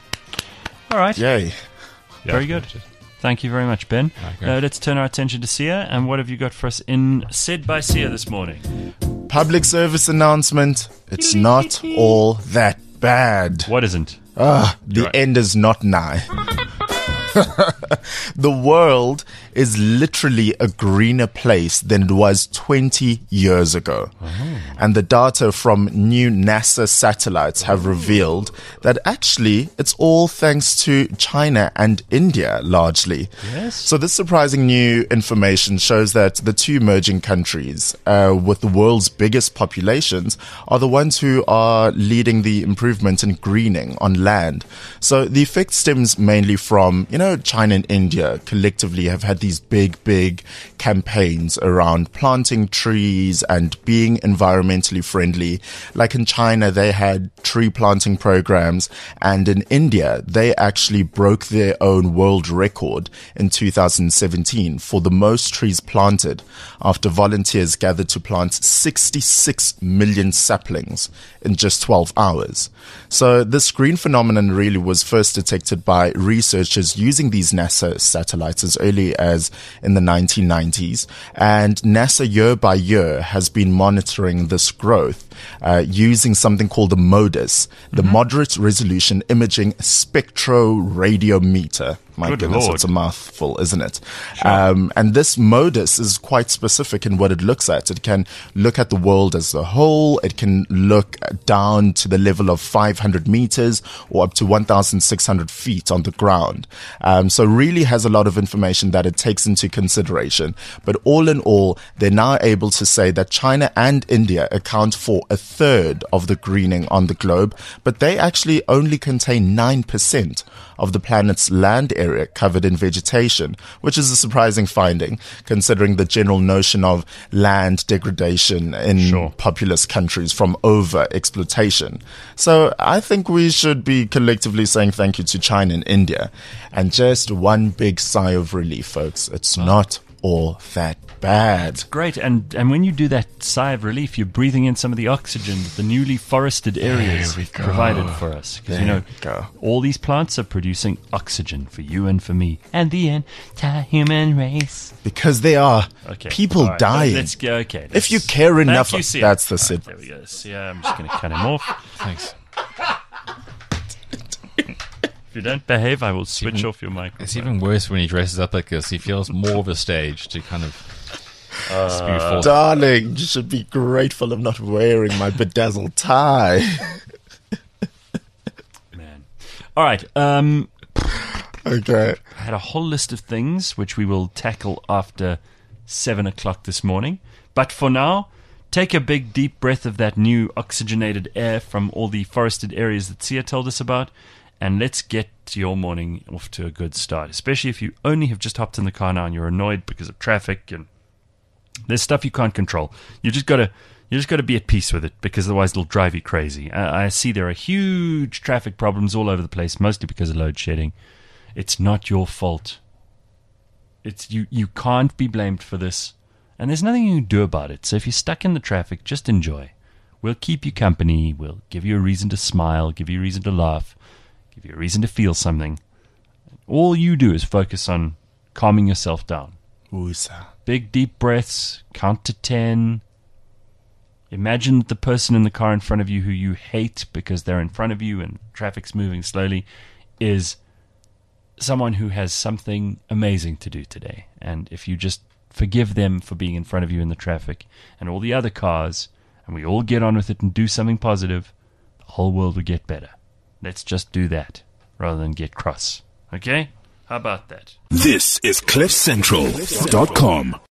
All right. Yay. yeah Very good. Thank you very much, Ben. Okay. Now let's turn our attention to Sia, and what have you got for us in Said by Sia this morning? Public service announcement. It's not all that bad. What isn't? Ah, the Right. end is not nigh. The world is literally a greener place than it was twenty years ago. And the data from new NASA satellites have revealed that actually it's all thanks to China and India largely. Yes. So this surprising new information shows that the two emerging countries uh, with the world's biggest populations are the ones who are leading the improvement in greening on land. So the effect stems mainly from, you know, China and India collectively have had these big, big campaigns around planting trees and being environmentally friendly. Like in China, they had tree planting programs, and in India, they actually broke their own world record in two thousand seventeen for the most trees planted after volunteers gathered to plant sixty-six million saplings in just twelve hours. So this green phenomenon really was first detected by researchers using these NASA satellites as early as in the nineteen nineties, and NASA year by year has been monitoring this growth uh, using something called the MODIS, the Moderate Resolution Imaging Spectroradiometer. My Good goodness, Lord. it's a mouthful, isn't it? Um, and this MODIS is quite specific in what it looks at. It can look at the world as a whole. It can look down to the level of five hundred meters or up to one thousand six hundred feet on the ground. Um, so really has a lot of information that it takes into consideration. But all in all, they're now able to say that China and India account for a third of the greening on the globe, but they actually only contain nine percent of the planet's land area covered in vegetation, which is a surprising finding considering the general notion of land degradation in Sure. populous countries from over exploitation. So I think we should be collectively saying thank you to China and India. And just one big sigh of relief, folks. It's not all that bad. Great, and and when you do that sigh of relief, you're breathing in some of the oxygen that the newly forested areas we go. provided for us. Because you There know, we go. all these plants are producing oxygen for you and for me and the entire human race. Because they are Okay, people all right, dying. Let's go. Okay, If you let's- care Thank enough, you, of- Sia. that's the All right, sit. there we go. Sia, I'm just going to cut him off. Thanks. If you don't behave, I will switch even- off your microphone. It's even worse when he dresses up like this. He feels more of a stage to kind of spew forth. Darling, you should be grateful of not wearing my bedazzled tie. Man. All right. Um, Okay. I had a whole list of things which we will tackle after seven o'clock this morning. But for now, take a big deep breath of that new oxygenated air from all the forested areas that Sia told us about, and let's get your morning off to a good start, especially if you only have just hopped in the car now and you're annoyed because of traffic and there's stuff you can't control. You just gotta you just gotta be at peace with it, because otherwise it'll drive you crazy. I, I see there are huge traffic problems all over the place, mostly because of load shedding. It's not your fault. It's you. You can't be blamed for this, and there's nothing you can do about it. So if you're stuck in the traffic, just enjoy. We'll keep you company. We'll give you a reason to smile, give you a reason to laugh, give you a reason to feel something. All you do is focus on calming yourself down. Woosah. Big deep breaths, count to ten. Imagine that the person in the car in front of you who you hate because they're in front of you and traffic's moving slowly is someone who has something amazing to do today. And if you just forgive them for being in front of you in the traffic and all the other cars, and we all get on with it and do something positive, the whole world will get better. Let's just do that rather than get cross. Okay? How about that? This is cliff central dot com.